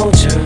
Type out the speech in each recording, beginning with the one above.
soldier.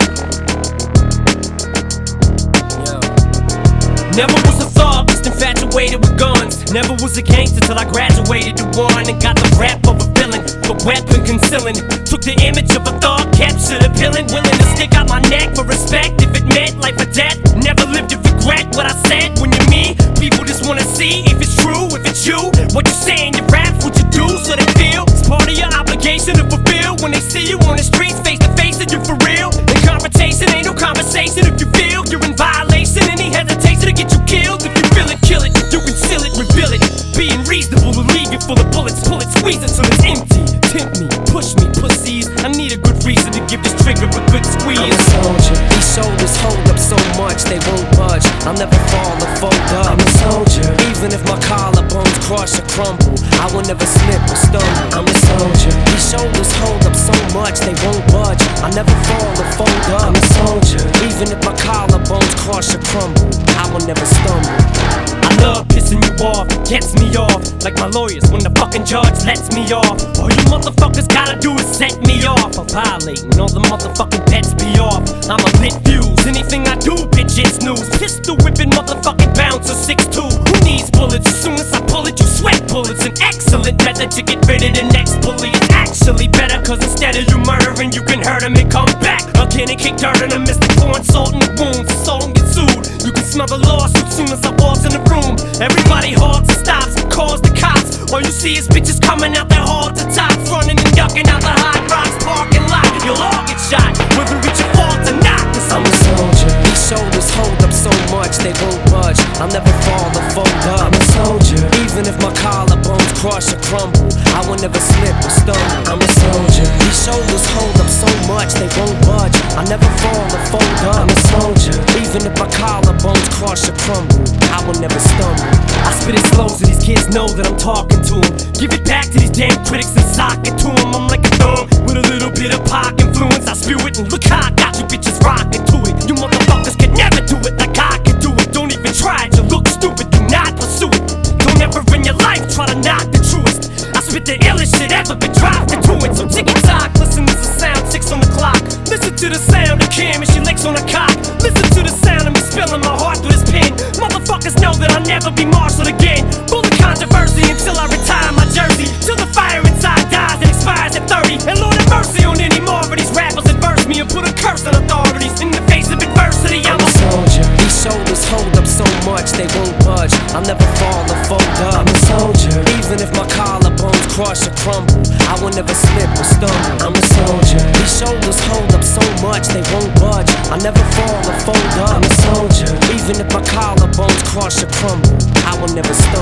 Never was a thug, just infatuated with guns. Never was a gangster till I graduated to one and got the rap of a villain, the weapon concealing. Took the image of a thug, captured a villain, willing to stick out my neck for respect if it meant life or death. Never lived to regret what I said. When you're me, people just wanna see if it's true, if it's you. What you say in your rap, what you do, so they feel it's part of your obligation to fulfill. When they see you on the streets, face to face, and you're for real. In confrontation, ain't no conversation. If you feel you're in violation, any hesitation to get you killed. If you feel it, kill it. You conceal it, reveal it. Being reasonable to leave you full of bullets. Pull it, squeeze it till it's empty. Tempt me, push me, pussies. I need a good reason to give this trigger a good squeeze. I'm a soldier. These shoulders hold up so much they won't budge. I'll never fall or fold up. I'm a soldier. Even if my collarbones crush or crumble, I will never slip or stumble. I'm a soldier. These shoulders hold up so much they won't budge. I'll never fall or fold up. I'm a soldier. Even if my collarbones crush or crumble, I will never stumble. I love pissing you off, gets me off. Like my lawyers when the fucking judge lets me off. All you motherfuckers gotta do is set me off. I'm violating all the motherfucking bets be off. I'm a lit fuse, anything I do, bitch, it's news. Pistol whipping motherfucking bouncer 6'2". Who needs bullets? As soon as I pull it, you sweat bullets. An excellent method to get rid of the next bully. It's actually better, cause instead of you murdering, you can hurt him and come back again and kick dirt on him. Mr. Pouring salt in the wounds, so don't get sued. You can smell the lawsuit soon as I walk in the room. Everybody halts and stops, calls the cops. All you see is bitches coming out their hall to tops, running and ducking out the Hot Rocks parking lot. You'll all get shot, whether it's your fault or not. Cause I'm a soldier. These shoulders hold up so much they won't budge. I'll never fall or fold up. I'm a soldier. Even if my collarbones crush or crumble, I will never slip or stumble. I'm a soldier. These shoulders hold up so much they won't budge. I'll never fall or fold up. I'm a soldier. Even if my collarbones crush or crumble, I will never stumble. I spit it slow so these kids know that I'm talking to them. Give it back to these damn critics and sock it to them. I'm like a thug with a little bit of pop influence. I spew it and look how I got you bitches rocking to it. You motherfuckers can never do it like I can do it. Don't even try it, you look stupid, do not pursue it. Don't ever in your life try to knock the truest. I spit the illest shit ever been dropped into it. So ticky tock, listen to the sound, 6 on the clock. Listen to the sound of Kim and she licks on the cock. Listen to the sound of me spilling my heart through this pen. Motherfuckers know that I'll never be marshaled again. Full of controversy until I retire my jersey. Till the fire inside dies and expires at 30. And Lord have mercy on any more of these rappers adverse me and put a curse on authorities. In the face of adversity, I'm a soldier. These shoulders hold up so much they won't budge. I'll never fall or fold up. I'm a soldier. Even if my collarbones crush or crumble, I will never slip or stumble. I'm a soldier. These shoulders hold up so much they won't budge. I'll never fall or fold up. I'm a soldier. Even if my collarbones crush or crumble, I will never stumble.